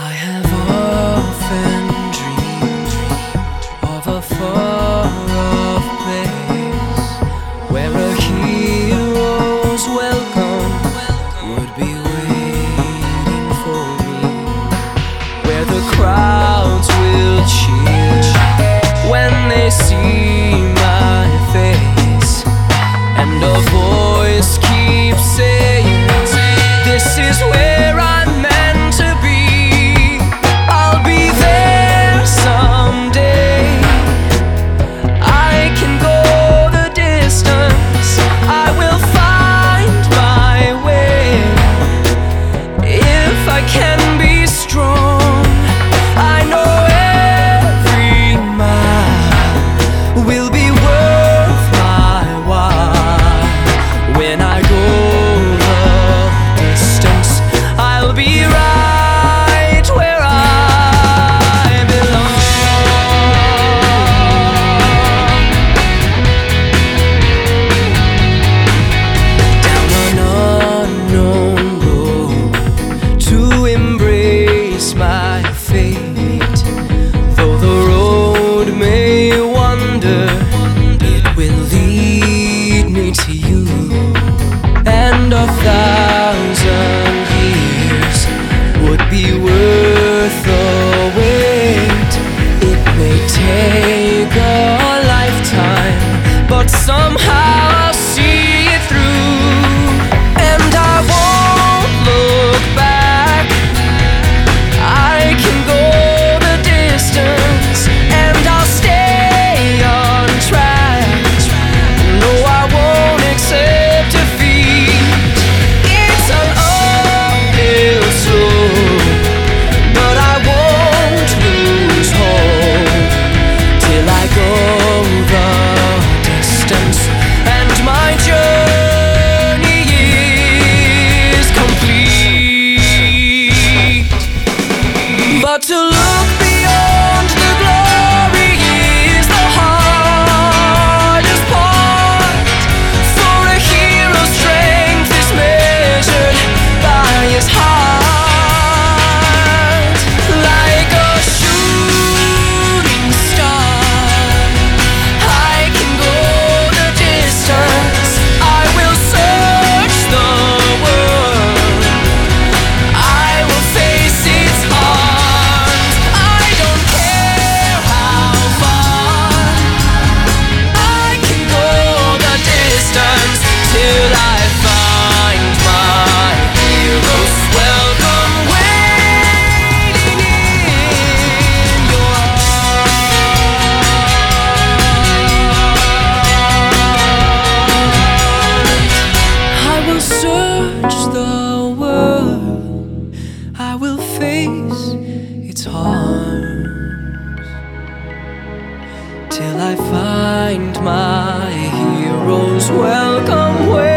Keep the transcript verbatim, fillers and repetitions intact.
I have often dreamed of a far-off place where a hero's welcome would be waiting for me, where the crowds will cheer when they see my face, and a voice keeps saying, "This is where I'm meant to be. I'll be there someday. I can go the distance. I will find my way. If I can be strong, I know every mile will be worth my while. When I go I'll be right where I belong." Down an unknown road to embrace my fate. Though the road may wander, it will lead me to you. And a thousand would be worth the wait. It may take a lifetime, but somehow I'll see it through. And I won't look back. I can go the distance, and I'll stay on track. No, I won't accept defeat. It's an uphill slope, but I won't lose hope till I go the distance, and my journey is complete. But to look beyond the glory is the hardest part, for a hero's strength is measured by his heart. Like a shooting star, I can go the distance. I will search the world. I will face its harms. I don't care how far. I can go the distance till I find my hero's welcome waiting in your arms. I will search the world. I will face its harms till I find my hero's welcome waiting.